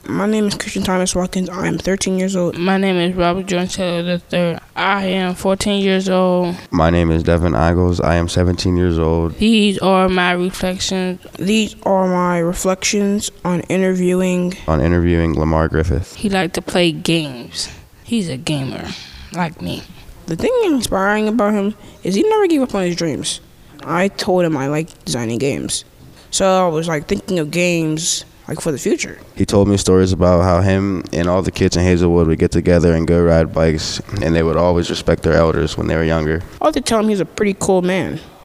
My name is Christian Thomas Watkins. I am 13 years old. My name is Robert Jordan Taylor III. I am 14 years old. My name is Devin Igles. I am 17 years old. These are my reflections. These are my reflections on interviewing Lamar Griffith. He liked to play games. He's a gamer, like me. The thing inspiring about him is he never gave up on his dreams. I told him I like designing games. So I was thinking of games for the future. He told me stories about how him and all the kids in Hazelwood would get together and go ride bikes, and they would always respect their elders when they were younger. I like to tell him he's a pretty cool man.